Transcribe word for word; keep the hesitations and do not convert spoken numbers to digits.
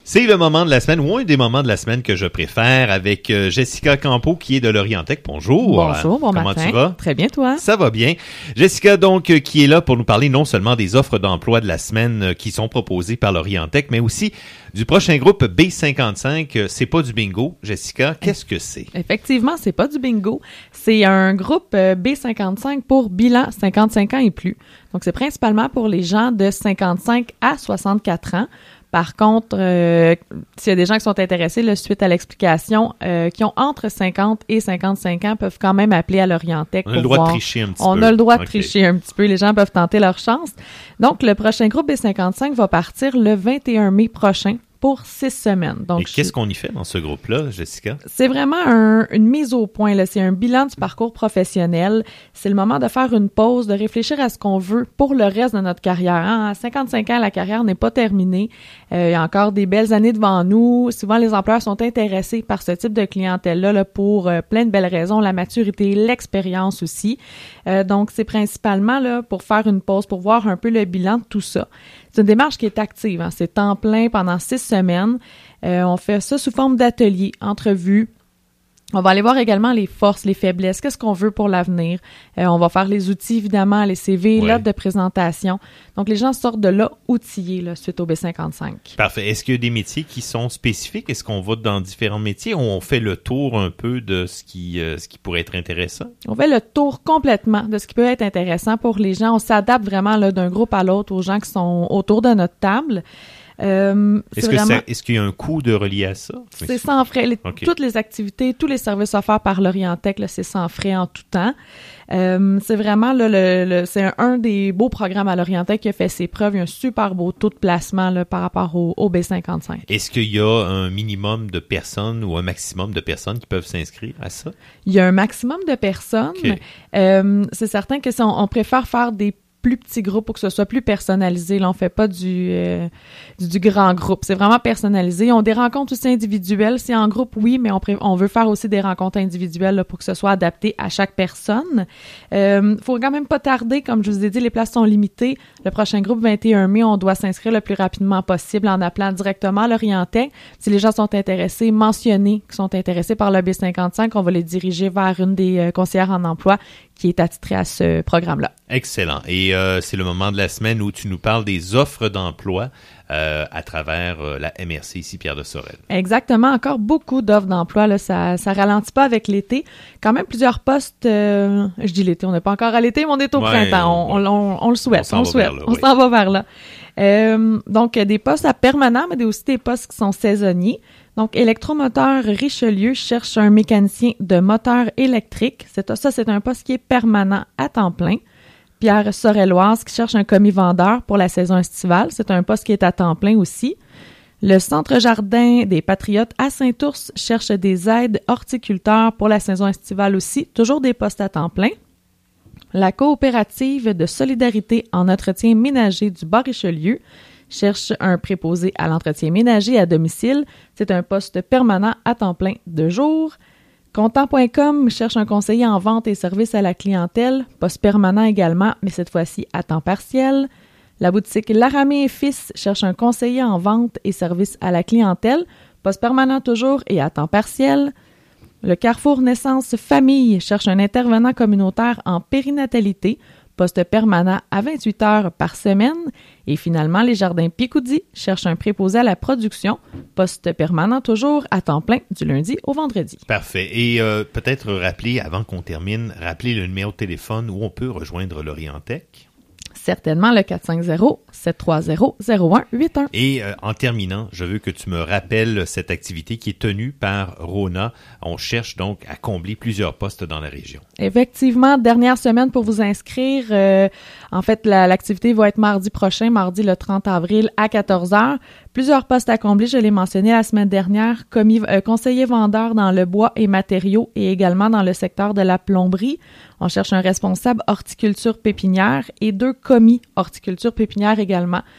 C'est le moment de la semaine, ou un des moments de la semaine que je préfère, avec euh, Jessica Campeau, qui est de l'Orientech. Bonjour. Bonjour, bon Comment matin. tu vas? Très bien, toi? Ça va bien. Jessica, donc, euh, qui est là pour nous parler non seulement des offres d'emploi de la semaine euh, qui sont proposées par l'Orientech, mais aussi du prochain groupe B cinquante-cinq. Euh, c'est pas du bingo. Jessica, qu'est-ce que c'est? Effectivement, c'est pas du bingo. C'est un groupe euh, B cinquante-cinq pour bilan cinquante-cinq ans et plus. Donc, c'est principalement pour les gens de cinquante-cinq à soixante-quatre ans. Par contre, euh, s'il y a des gens qui sont intéressés, là, suite à l'explication, euh, qui ont entre cinquante et cinquante-cinq ans, peuvent quand même appeler à l'Orientech. On a le droit voir. de tricher un petit On peu. On a le droit de okay. tricher un petit peu. Les gens peuvent tenter leur chance. Donc, le prochain groupe B cinquante-cinq va partir le vingt et un mai prochain pour six semaines. Donc, et qu'est-ce qu'on y fait dans ce groupe-là, Jessica? C'est vraiment un, une mise au point, là. C'est un bilan du parcours professionnel. C'est le moment de faire une pause, de réfléchir à ce qu'on veut pour le reste de notre carrière. Hein? À cinquante-cinq ans, la carrière n'est pas terminée. Euh, il y a encore des belles années devant nous. Souvent, les employeurs sont intéressés par ce type de clientèle-là là, pour euh, plein de belles raisons, la maturité, l'expérience aussi. Euh, donc, c'est principalement là pour faire une pause, pour voir un peu le bilan de tout ça. C'est une démarche qui est active. Hein? C'est temps plein pendant six semaines. Euh, on fait ça sous forme d'ateliers, entrevues. On va aller voir également les forces, les faiblesses, qu'est-ce qu'on veut pour l'avenir. Euh, on va faire les outils, évidemment, les C V, ouais. L'offre de présentation. Donc, les gens sortent de là outillés là, suite au B cinquante-cinq. Parfait. Est-ce qu'il y a des métiers qui sont spécifiques? Est-ce qu'on va dans différents métiers ou on fait le tour un peu de ce qui, euh, ce qui pourrait être intéressant? On fait le tour complètement de ce qui peut être intéressant pour les gens. On s'adapte vraiment là, d'un groupe à l'autre aux gens qui sont autour de notre table. Euh, est-ce, que vraiment, ça, est-ce qu'il y a un coût de relié à ça? C'est sans frais. Les, okay. Toutes les activités, tous les services offerts par l'Orientech, là, c'est sans frais en tout temps. Euh, c'est vraiment là, le, le, c'est un, un des beaux programmes à l'Orientech qui a fait ses preuves. Il y a un super beau taux de placement là, par rapport au, au B cinquante-cinq. Est-ce qu'il y a un minimum de personnes ou un maximum de personnes qui peuvent s'inscrire à ça? Il y a un maximum de personnes. Okay. Euh, c'est certain que si on, on préfère faire des plus petits groupes pour que ce soit plus personnalisé. Là, on fait pas du, euh, du, du grand groupe. C'est vraiment personnalisé. On a des rencontres aussi individuelles. C'est en groupe, oui, mais on, pré- on veut faire aussi des rencontres individuelles là, pour que ce soit adapté à chaque personne. Euh, faut quand même pas tarder. Comme je vous ai dit, les places sont limitées. Le prochain groupe, vingt et un mai, on doit s'inscrire le plus rapidement possible en appelant directement à l'Orientech. Si les gens sont intéressés, mentionnez qu'ils sont intéressés par le B cinquante-cinq, on va les diriger vers une des euh, conseillères en emploi qui est attitrée à ce programme-là. Excellent. Et euh, c'est le moment de la semaine où tu nous parles des offres d'emploi euh, à travers euh, la M R C ici, Pierre de Sorel. Exactement. Encore beaucoup d'offres d'emploi. Là, ça ça ralentit pas avec l'été. Quand même plusieurs postes. Euh, je dis l'été, on n'est pas encore à l'été, mais on est au ouais, printemps. On, on, on, on le souhaite. On, on le souhaite. Là, on oui. s'en va vers là. Euh, donc, des postes à permanent, mais aussi des postes qui sont saisonniers. Donc, Électromoteur Richelieu cherche un mécanicien de moteur électrique. C'est, ça, c'est un poste qui est permanent à temps plein. Pierre Sorelloise qui cherche un commis vendeur pour la saison estivale. C'est un poste qui est à temps plein aussi. Le Centre Jardin des Patriotes à Saint-Ours cherche des aides horticulteurs pour la saison estivale aussi. Toujours des postes à temps plein. La coopérative de solidarité en entretien ménager du Bas-Richelieu cherche un préposé à l'entretien ménager à domicile. C'est un poste permanent à temps plein de jour. Content point com cherche un conseiller en vente et service à la clientèle. Poste permanent également, mais cette fois-ci à temps partiel. La boutique Laramé et Fils cherche un conseiller en vente et service à la clientèle. Poste permanent toujours et à temps partiel. Le Carrefour Naissance Famille cherche un intervenant communautaire en périnatalité. Poste permanent à vingt-huit heures par semaine. Et finalement, les Jardins Picoudi cherchent un préposé à la production. Poste permanent toujours à temps plein du lundi au vendredi. Parfait. Et euh, peut-être rappeler, avant qu'on termine, rappeler le numéro de téléphone où on peut rejoindre l'Orientech. Certainement le quatre cinq zéro, sept trois zéro, zéro un huit un. Et euh, en terminant, je veux que tu me rappelles cette activité qui est tenue par Rona. On cherche donc à combler plusieurs postes dans la région. Effectivement, dernière semaine pour vous inscrire. Euh, en fait, la, l'activité va être mardi prochain, mardi le trente avril à quatorze heures. Plusieurs postes à combler, je l'ai mentionné la semaine dernière, commis, euh, conseiller vendeur dans le bois et matériaux et également dans le secteur de la plomberie. On cherche un responsable horticulture pépinière et deux commis horticulture pépinière également.